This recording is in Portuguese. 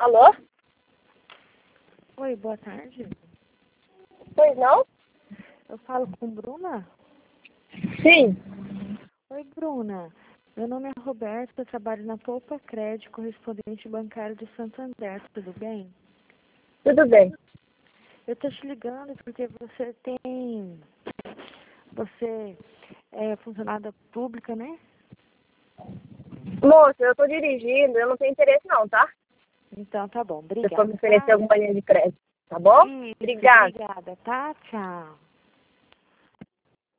Alô? Oi, boa tarde. Pois não? Eu falo com Bruna? Sim. Oi, Bruna. Meu nome é Roberta, eu trabalho na Poupa Crédito, correspondente bancário do Santander, tudo bem? Tudo bem. Eu tô te ligando porque você é funcionária pública, né? Moça, eu tô dirigindo, eu não tenho interesse não, tá? Então tá bom, Se for obrigada, me oferecer tá? alguma linha de crédito, tá bom? Isso, Obrigada. obrigada, tá? Tchau.